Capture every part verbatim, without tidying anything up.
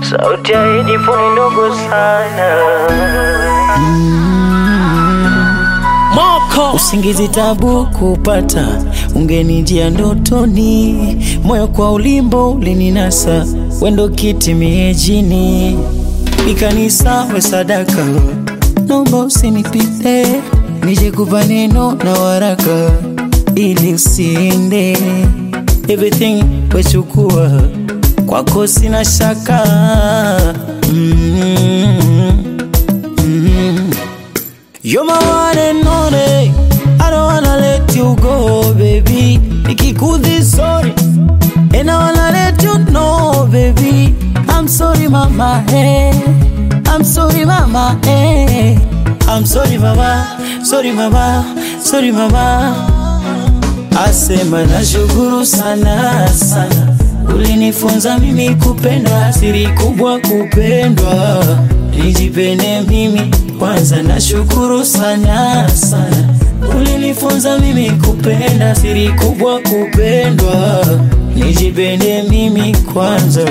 sauti ya headphone ndogo sana. Moko usingizi tabu kupata, ungenijia ndotoni, moyo kwa ulimbo ulininasa, wendo kiti miejini, ikanisa we sadaka, naomba usinipite, nije kupa neno na waraka, ili usiende, everything wechukua, kwako sina shaka. mm-hmm. Mm-hmm. You're my one and only, I don't wanna let you go, baby. Nikikuthi sorry, and I wanna let you know, baby. I'm sorry mama, hey. I'm sorry mama, hey. I'm sorry mama, sorry mama, sorry mama. Asema nashukuru sana sana, ulinifunza mimi kupenda, siri kubwa kupendwa, nijipende mimi kwanza. Nashukuru sana sana, ulinifunza mimi kupenda, siri kubwa kupendwa, nijipende mimi kwanza.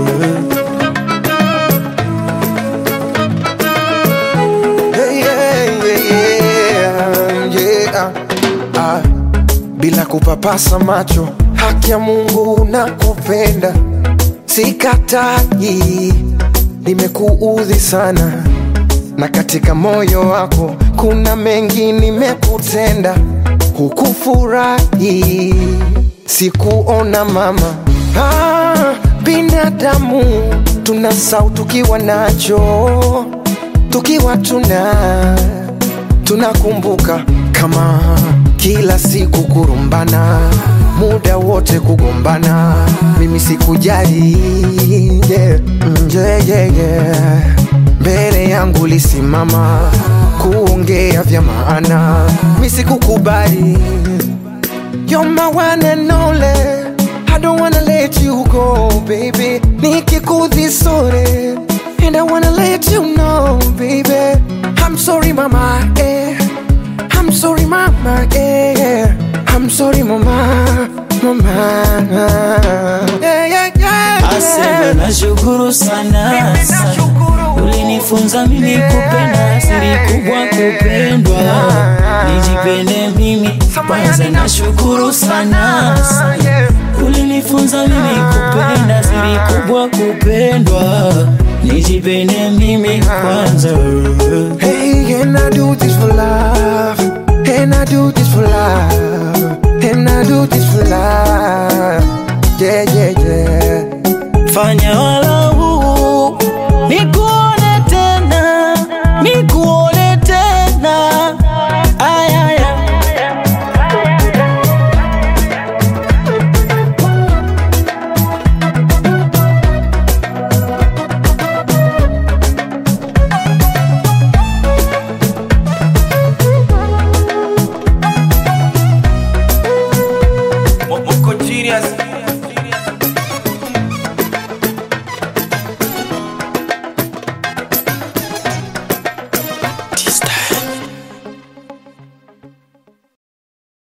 Hey, yeah, yeah, yeah, yeah. Ah, bila kupapasa macho, haki ya Mungu nakupenda, sikatai, nimekuudhi sana, na katika moyo wako kuna mengi nimekutenda, hukufurahi, sikuona mama. Ah, binadamu tunasahau tukiwa nacho, tukiwa tuna tunakumbuka, kama kila siku kurumbana, muda wote kugombana, mimi sikujali, yeah, yeah, yeah, yeah. Mbele yangu lisimama kuongea vya maana, mimi sikukubali. You're my one and only, I don't wanna let you go, baby. Nikikuthi sorry, and I wanna let you know, baby. I'm sorry mama, eh. I'm sorry mama, eh. I'm sorry mama, mama. Yeah, yeah, yeah. Asema nashukuru sana sana, ulinifunza mimi kupenda, siri kubwa kupendwa, nijipende mimi kwanza. Nashukuru sana sana, ulinifunza mimi kupenda, siri kubwa kupendwa, nijipende mimi kwanza. Hey, and I do this for love, and I do this for love, and I do this for love. Yeah, yeah, yeah. Fanya